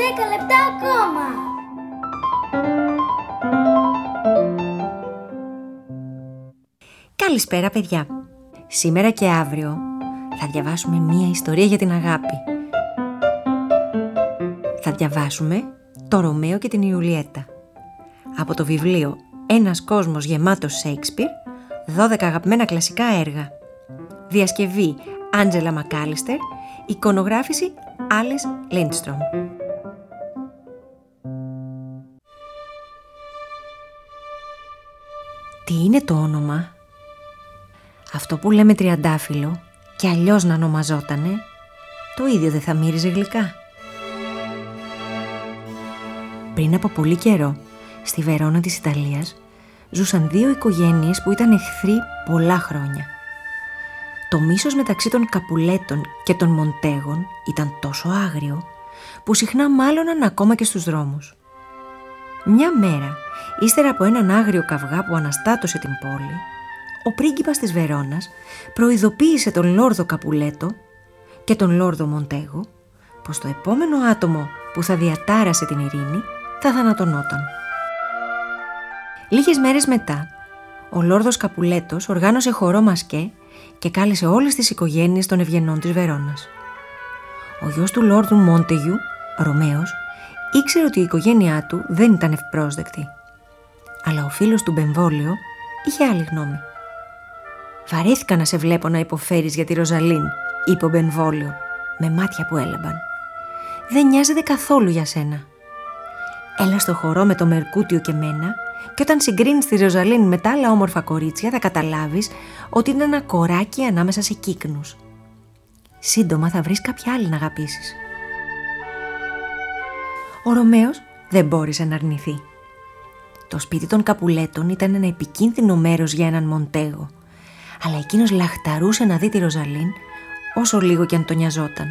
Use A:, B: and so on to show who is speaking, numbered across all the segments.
A: 10 λεπτά ακόμα.
B: Καλησπέρα παιδιά. Σήμερα και αύριο θα διαβάσουμε μία ιστορία για την αγάπη. Θα διαβάσουμε το Ρωμαίο και την Ιουλιέτα από το βιβλίο «Ένας κόσμος γεμάτος Σέιξπιρ», 12 αγαπημένα κλασικά έργα. Διασκευή Άντζελα Μακάλιστερ, εικονογράφηση Άλις Λίντστρομ. Τι είναι το όνομα? Αυτό που λέμε τριαντάφυλλο και αλλιώς να ονομαζότανε, το ίδιο δεν θα μύριζε γλυκά? Πριν από πολύ καιρό, στη Βερόνα της Ιταλίας, ζούσαν δύο οικογένειες που ήταν εχθροί πολλά χρόνια. Το μίσος μεταξύ των Καπουλέτων και των Μοντέγων ήταν τόσο άγριο, που συχνά μάλωναν ακόμα και στους δρόμους. Μια μέρα, ύστερα από έναν άγριο καυγά που αναστάτωσε την πόλη, ο πρίγκιπας της Βερόνας προειδοποίησε τον Λόρδο Καπουλέτο και τον Λόρδο Μοντέγο πως το επόμενο άτομο που θα διατάρασε την ειρήνη θα θανατωνόταν. Λίγες μέρες μετά, ο Λόρδος Καπουλέτος οργάνωσε χορό μασκέ και κάλεσε όλες τις οικογένειες των ευγενών της Βερόνας. Ο γιος του Λόρδου Μόντεγιου, Ρωμαίος, ήξερε ότι η οικογένειά του δεν ήταν ευπρόσδεκτη. Αλλά ο φίλος του Μπενβόλιο είχε άλλη γνώμη. «Βαρέθηκα να σε βλέπω να υποφέρεις για τη Ροζαλίν», είπε ο Μπενβόλιο, με μάτια που έλαμπαν. «Δεν νοιάζεται καθόλου για σένα. Έλα στο χορό με το Μερκούτιο και μένα και όταν συγκρίνεις τη Ροζαλίν με τα άλλα όμορφα κορίτσια θα καταλάβεις ότι είναι ένα κοράκι ανάμεσα σε κύκνους. Σύντομα θα βρεις κάποια άλλη να αγαπήσεις». Ο Ρωμαίος δεν μπόρεσε να αρνηθεί. Το σπίτι των Καπουλέτων ήταν ένα επικίνδυνο μέρος για έναν Μοντέγο, αλλά εκείνος λαχταρούσε να δει τη Ροζαλίν όσο λίγο κι αν τον νοιαζόταν.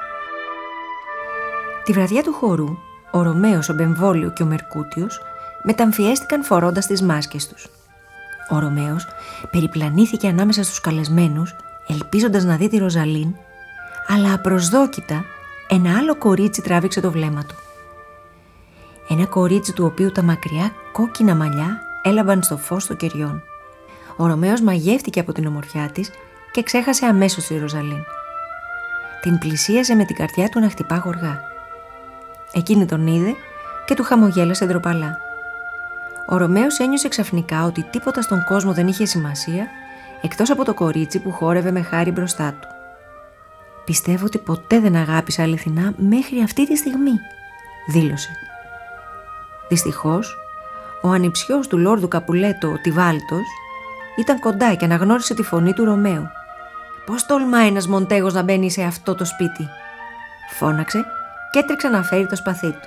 B: Τη βραδιά του χορού, ο Ρωμαίος, ο Μπενβόλιο και ο Μερκούτιος μεταμφιέστηκαν φορώντας τις μάσκες τους. Ο Ρωμαίος περιπλανήθηκε ανάμεσα στους καλεσμένους, ελπίζοντας να δει τη Ροζαλίν, αλλά απροσδόκητα ένα άλλο κορίτσι τράβηξε το βλέμμα του. Ένα κορίτσι του οποίου τα μακριά κόκκινα μαλλιά έλαμπαν στο φως των κεριών. Ο Ρωμαίος μαγεύτηκε από την ομορφιά της και ξέχασε αμέσως τη Ροζαλίν. Την πλησίασε με την καρδιά του να χτυπά γοργά. Εκείνη τον είδε και του χαμογέλασε ντροπαλά. Ο Ρωμαίος ένιωσε ξαφνικά ότι τίποτα στον κόσμο δεν είχε σημασία εκτός από το κορίτσι που χόρευε με χάρη μπροστά του. «Πιστεύω ότι ποτέ δεν αγάπησα αληθινά μέχρι αυτή τη στιγμή», δήλωσε. Δυστυχώς, ο ανιψιός του Λόρδου Καπουλέτο, ο Τιβάλτος, ήταν κοντά και αναγνώρισε τη φωνή του Ρωμαίου. «Πώς τολμάει ένας Μοντέγος να μπαίνει σε αυτό το σπίτι?» φώναξε και έτρεξε να φέρει το σπαθί του.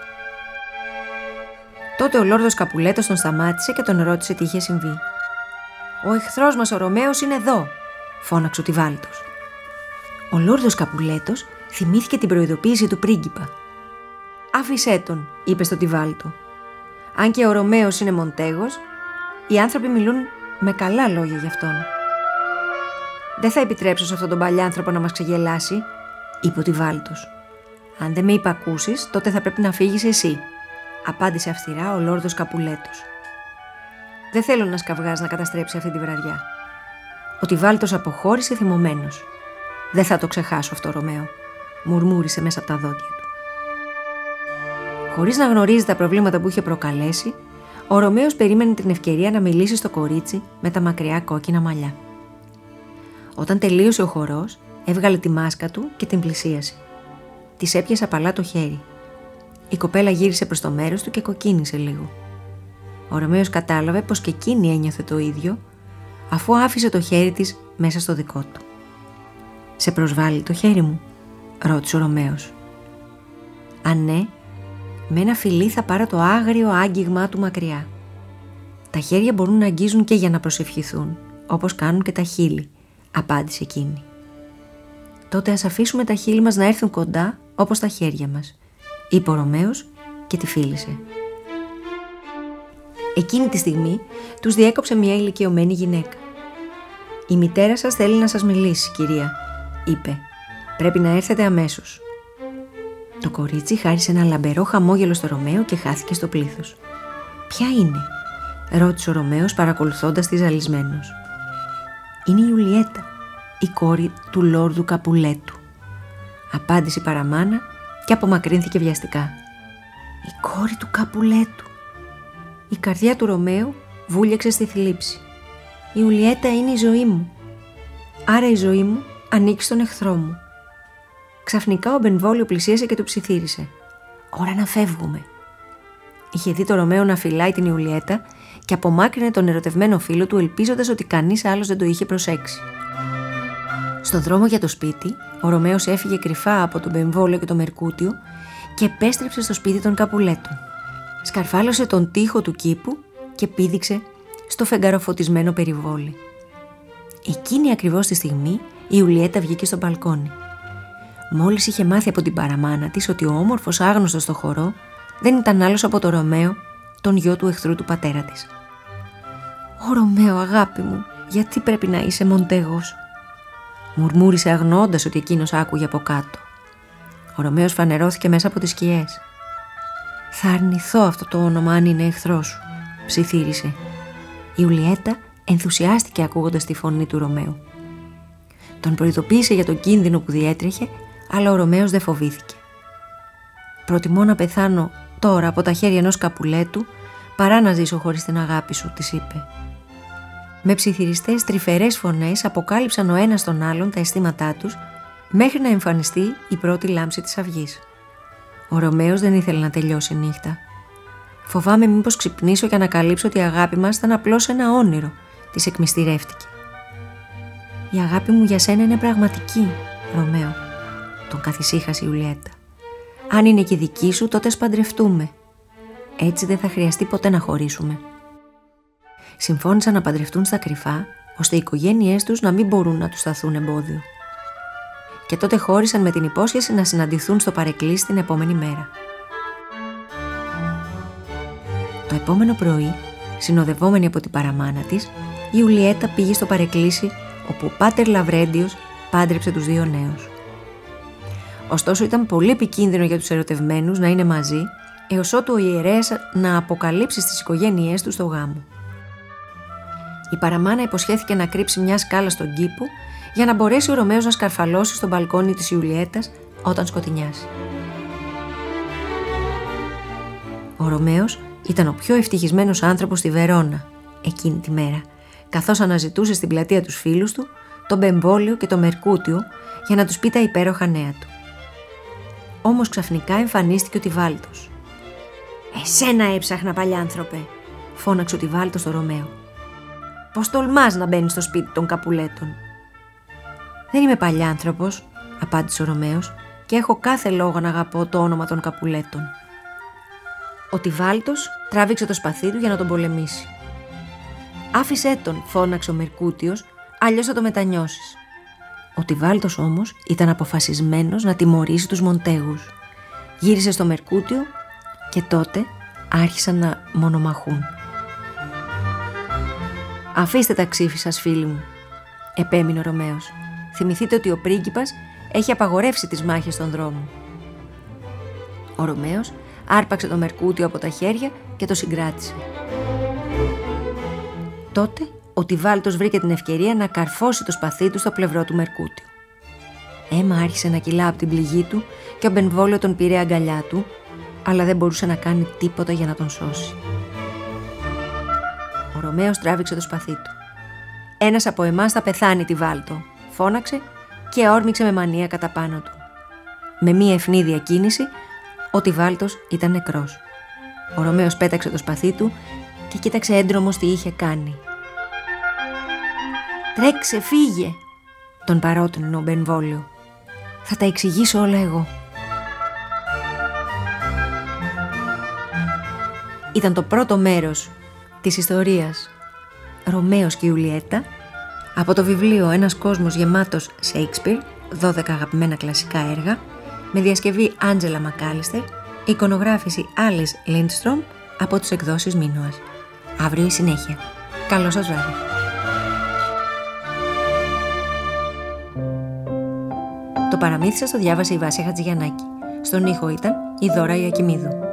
B: Τότε ο Λόρδος Καπουλέτος τον σταμάτησε και τον ρώτησε τι είχε συμβεί. «Ο εχθρός μας ο Ρωμαίος είναι εδώ», φώναξε ο Τιβάλτος. Ο Λόρδος Καπουλέτος θυμήθηκε την προειδοποίηση του πρίγκιπα. «Άφησέ τον», είπε στο Τιβάλτο. «Αν και ο Ρωμαίος είναι Μοντέγος, οι άνθρωποι μιλούν με καλά λόγια γι' αυτόν». «Δεν θα επιτρέψω σε αυτόν τον παλιάνθρωπο να μας ξεγελάσει», είπε ο Τιβάλτος. «Αν δεν με υπακούσεις, τότε θα πρέπει να φύγεις εσύ», απάντησε αυστηρά ο Λόρδος Καπουλέτος. «Δεν θέλω να σκαυγάς να καταστρέψει αυτή τη βραδιά». Ο Τιβάλτος αποχώρησε θυμωμένος. «Δεν θα το ξεχάσω αυτό, Ρωμαίο», μουρμούρισε μέσα από τα δόντια του. Χωρίς να γνωρίζει τα προβλήματα που είχε προκαλέσει, ο Ρωμαίος περίμενε την ευκαιρία να μιλήσει στο κορίτσι με τα μακριά κόκκινα μαλλιά. Όταν τελείωσε ο χορός, έβγαλε τη μάσκα του και την πλησίασε. Της έπιασε απαλά το χέρι. Η κοπέλα γύρισε προς το μέρος του και κοκκίνησε λίγο. Ο Ρωμαίος κατάλαβε πως και εκείνη ένιωθε το ίδιο, αφού άφησε το χέρι της μέσα στο δικό του. «Σε προσβάλλει το χέρι μου?» ρώτησε ο Ρωμαίος. «Αν ναι, με ένα φιλί θα πάρω το άγριο άγγιγμά του μακριά. Τα χέρια μπορούν να αγγίζουν και για να προσευχηθούν, όπως κάνουν και τα χείλη», απάντησε εκείνη. «Τότε ας αφήσουμε τα χείλη μας να έρθουν κοντά όπως τα χέρια μας», είπε ο Ρωμαίος και τη φίλησε. Εκείνη τη στιγμή τους διέκοψε μια ηλικιωμένη γυναίκα. «Η μητέρα σας θέλει να σας μιλήσει, κυρία», είπε. «Πρέπει να έρθετε αμέσως». Το κορίτσι χάρισε ένα λαμπερό χαμόγελο στο Ρωμαίο και χάθηκε στο πλήθος. «Ποια είναι?» ρώτησε ο Ρωμαίος παρακολουθώντας τη ζαλισμένος. «Είναι η Ιουλιέτα, η κόρη του Λόρδου Καπουλέτου», απάντησε η παραμάνα και απομακρύνθηκε βιαστικά. «Η κόρη του Καπουλέτου». Η καρδιά του Ρωμαίου βούλιαξε στη θλίψη. «Η Ιουλιέτα είναι η ζωή μου. Άρα η ζωή μου ανήκει στον εχθρό μου». Ξαφνικά ο Μπενβόλιο πλησίασε και του ψιθύρισε. «Ώρα να φεύγουμε». Είχε δει το Ρωμαίο να φυλάει την Ιουλιέτα και απομάκρυνε τον ερωτευμένο φίλο του, ελπίζοντας ότι κανείς άλλος δεν το είχε προσέξει. Στο δρόμο για το σπίτι, ο Ρωμαίος έφυγε κρυφά από τον Μπενβόλιο και το Μερκούτιο και επέστρεψε στο σπίτι των Καπουλέτων. Σκαρφάλωσε τον τοίχο του κήπου και πήδηξε στο φεγγαροφωτισμένο περιβόλι. Εκείνη ακριβώς τη στιγμή η Ιουλιέτα βγήκε στο μπαλκόνι. Μόλις είχε μάθει από την παραμάνα της ότι ο όμορφος άγνωστος στο χορό δεν ήταν άλλος από το Ρωμαίο, τον γιο του εχθρού του πατέρα της. «Ω Ρωμαίο, αγάπη μου, γιατί πρέπει να είσαι μοντέγος?» μουρμούρισε αγνοώντας ότι εκείνος άκουγε από κάτω. Ο Ρωμαίος φανερώθηκε μέσα από τις σκιές. «Θα αρνηθώ αυτό το όνομα αν είναι εχθρός σου», ψιθύρισε. Η Ιουλιέτα ενθουσιάστηκε ακούγοντας τη φωνή του Ρωμαίου. Τον προειδοποίησε για τον κίνδυνο που διέτρεχε, αλλά ο Ρωμαίος δεν φοβήθηκε. «Προτιμώ να πεθάνω τώρα από τα χέρια ενός Καπουλέτου παρά να ζήσω χωρίς την αγάπη σου», της είπε. Με ψιθυριστές τρυφερές φωνές αποκάλυψαν ο ένας τον άλλον τα αισθήματά τους μέχρι να εμφανιστεί η πρώτη λάμψη της αυγής. Ο Ρωμαίος δεν ήθελε να τελειώσει η νύχτα. «Φοβάμαι μήπως ξυπνήσω και ανακαλύψω ότι η αγάπη μας ήταν απλώς ένα όνειρο», της εκμυστηρεύτηκε. «Η αγάπη μου για σένα είναι πραγματική, Ρωμαίο», τον καθησύχασε η Ιουλιέτα. «Αν είναι και δική σου, τότε σπαντρευτούμε. Έτσι δεν θα χρειαστεί ποτέ να χωρίσουμε». Συμφώνησαν να παντρευτούν στα κρυφά, ώστε οι οικογένειές τους να μην μπορούν να τους σταθούν εμπόδιο. Και τότε χώρισαν με την υπόσχεση να συναντηθούν στο παρεκκλήσι την επόμενη μέρα. Το επόμενο πρωί, συνοδευόμενη από την παραμάνα της, η Ιουλιέτα πήγε στο παρεκκλήσι, όπου ο πάτερ Λαβρέντιος πάντρεψε τους δύο νέους. Ωστόσο ήταν πολύ επικίνδυνο για τους ερωτευμένους να είναι μαζί, έως ότου ο ιερέας να αποκαλύψει στις οικογένειές τους το γάμο. Η παραμάνα υποσχέθηκε να κρύψει μια σκάλα στον κήπο για να μπορέσει ο Ρωμαίος να σκαρφαλώσει στο μπαλκόνι της Ιουλιέτας όταν σκοτεινιάσει. Ο Ρωμαίος ήταν ο πιο ευτυχισμένος άνθρωπος στη Βερόνα εκείνη τη μέρα, καθώς αναζητούσε στην πλατεία τους φίλους του, τον Μπενβόλιο και τον Μερκούτιο, για να τους πει τα υπέροχα νέα του. Όμως ξαφνικά εμφανίστηκε ο Τιβάλτος. «Εσένα έψαχνα, παλιάνθρωπε», φώναξε ο Τιβάλτος στο Ρωμαίο. «Πώς τολμάς να μπαίνεις στο σπίτι των Καπουλέτων?» «Δεν είμαι παλιάνθρωπος», απάντησε ο Ρωμαίος, «και έχω κάθε λόγο να αγαπώ το όνομα των Καπουλέτων». Ο Τιβάλτος τράβηξε το σπαθί του για να τον πολεμήσει. «Άφησέ τον», φώναξε ο Μερκούτιος, «αλλιώς θα το μετανιώσεις». Ο Τιβάλτος όμως ήταν αποφασισμένος να τιμωρήσει τους Μοντέγους. Γύρισε στο Μερκούτιο και τότε άρχισαν να μονομαχούν. «Αφήστε τα ξύφη σας, φίλοι μου», επέμεινε ο Ρωμαίος. «Θυμηθείτε ότι ο πρίγκιπας έχει απαγορεύσει τις μάχες στον δρόμο». Ο Ρωμαίος άρπαξε το Μερκούτιο από τα χέρια και το συγκράτησε. Τότε ο Τιβάλτος βρήκε την ευκαιρία να καρφώσει το σπαθί του στο πλευρό του Μερκούτιου. Αίμα άρχισε να κυλά από την πληγή του και ο Μπενβόλιο τον πήρε αγκαλιά του, αλλά δεν μπορούσε να κάνει τίποτα για να τον σώσει. Ο Ρωμαίος τράβηξε το σπαθί του. «Ένας από εμάς θα πεθάνει, Τιβάλτο», φώναξε και όρμηξε με μανία κατά πάνω του. Με μία ευνίδια κίνηση, ο Τιβάλτος ήταν νεκρός. Ο Ρωμαίος πέταξε το σπαθί του και κοίταξε έντρομος τι είχε κάνει. «Τρέξε, φύγε», τον παρότρινε ο Μπενβόλιο. «Θα τα εξηγήσω όλα εγώ». Ήταν το πρώτο μέρος της ιστορίας «Ρωμαίος και Ιουλιέτα» από το βιβλίο «Ένας κόσμος γεμάτος Σέιξπιρ», 12 αγαπημένα κλασικά έργα, με διασκευή Άντζελα Μακάλιστερ, εικονογράφηση Άλις Λίντστρομ από τις εκδόσεις Μίνωας. Αύριο η συνέχεια. Καλό σας βράδυ. Το παραμύθι σας το διάβασε η Βάσια Χατζηγιαννάκη. Στον ήχο ήταν η Δώρα Ιακημίδου.